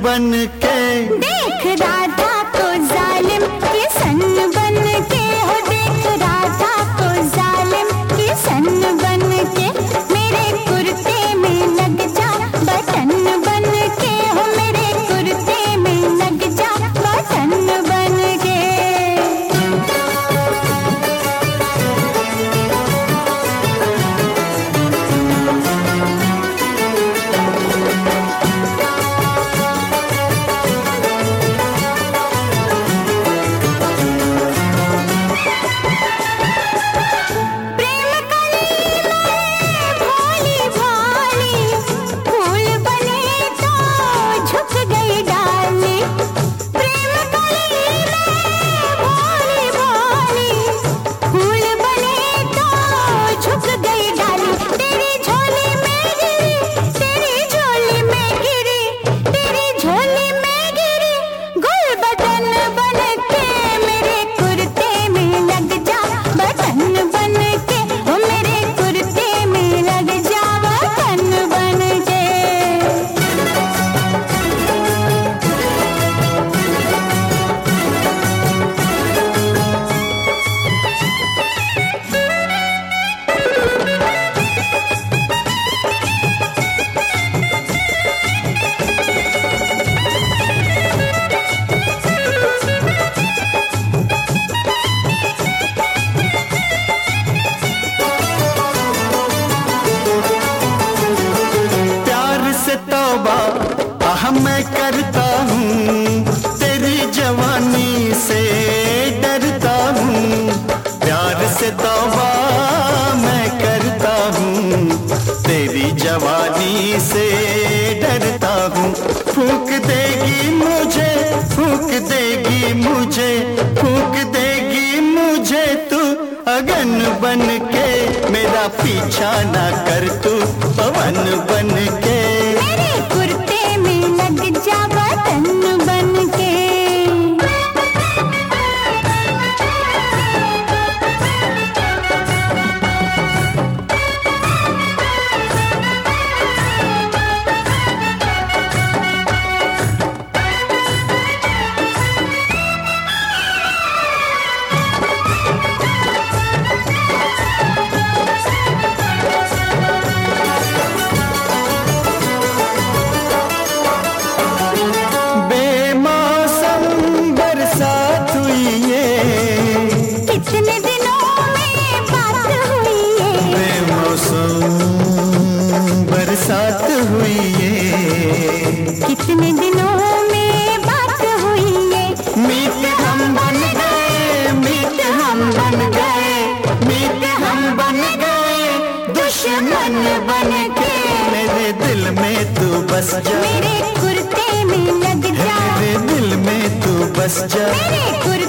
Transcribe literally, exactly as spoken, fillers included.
बन के। देख राधा को जालिम की सन बन के हो, देख राधा को जालिम की सन बन के, मेरे कुर्ते में लग जा बटन बन के हो, मेरे कुर्ते में लग जा बटन बन के। मैं करता हूँ तेरी जवानी से डरता हूँ, प्यार से तौबा मैं करता हूँ तेरी जवानी से डरता हूँ। फूंक देगी मुझे फूंक देगी मुझे फूंक देगी मुझे तू अगन बन के, मेरा पीछा ना कर तू पवन बन के। मेरे कुर्ते में लग जा बटन बन के। कितने दिनों में बात हुई है, बेमौसम बरसात हुई है, कितने दिनों में बात हुई है। मीत हम बन गए मीत हम बन गए मीत हम बन गए दुश्मन बन के, मेरे दिल में तू बस जा, मेरे कुर्ते में लग जा, मेरे दिल में तू बस जा, मेरे कुर्ते